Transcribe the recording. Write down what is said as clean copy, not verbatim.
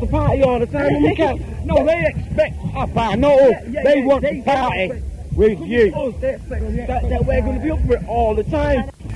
to party all the time. And we can't. No, they expect a party. No, they want to party with you. That we're going to be up for it all the time.